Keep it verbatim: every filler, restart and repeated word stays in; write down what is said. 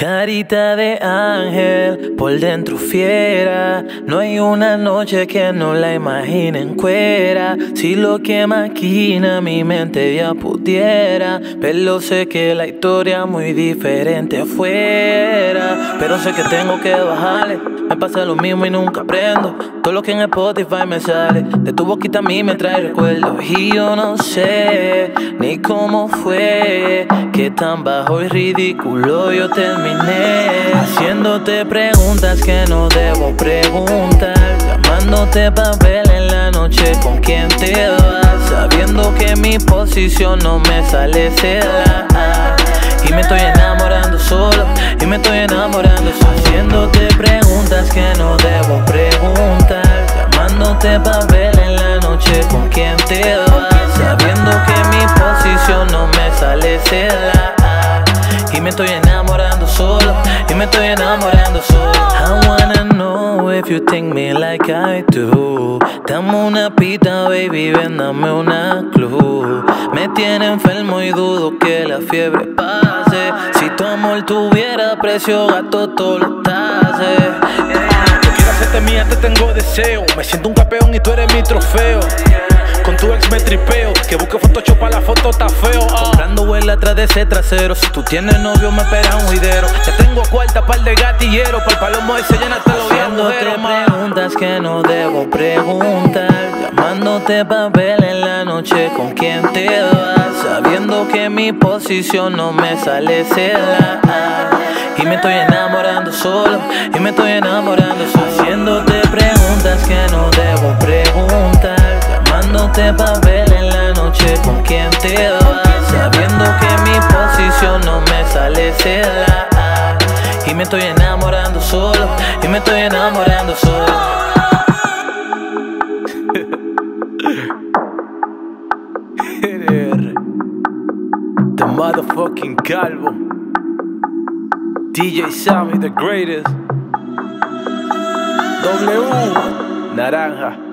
Carita de ángel, por dentro fiera. No hay una noche que no la imagine en cuera. Si lo que maquina mi mente ya pudiera, pero sé que la historia muy diferente afuera. Pero sé que tengo que bajarle, me pasa lo mismo y nunca aprendo. Todo lo que en Spotify me sale, de tu boquita a mí me trae recuerdos. Y yo no sé ni cómo fue que tan bajo y ridículo yo terminé, haciéndote preguntas que no debo preguntar, llamándote pa' ver en la noche con quién te vas, sabiendo que mi posición no me sale seda. Y me estoy enamorando solo, y me estoy enamorando solo, haciéndote preguntas que no debo preguntar, llamándote pa' ver en la noche con quién te vas, sabiendo que mi posición no me sale seda. Y me estoy enamorando solo, y me estoy enamorando solo. I wanna know if you think me like I do. Dame una pita, baby, ven, dame una clue. Me tiene enfermo y dudo que la fiebre pase. Si tu amor tuviera precio, gato todo lo tase. Yo quiero hacerte mía, te tengo deseo. Me siento un campeón y tú eres mi trofeo. Con tu ex me tripeo, que busque Photoshop para la foto está feo. uh. Comprando vuela atrás de ese trasero. Si tú tienes novio me espera un juidero. Ya tengo cuarta, par de gatilleros. Para el palomo ese llenaste los días, haciéndote preguntas que no debo preguntar, llamándote pa' ver en la noche con quién te vas, sabiendo que mi posición no me sale seda. Y me estoy enamorando solo, y me estoy enamorando solo, haciéndote preguntas que no debo preguntar, llamándote pa' ver en la noche con quién te vas, sabiendo que mi posición no me sale seda. Y me estoy enamorando solo, y me estoy enamorando solo. The motherfucking Calvo, D J Sammy the greatest. W Naranja.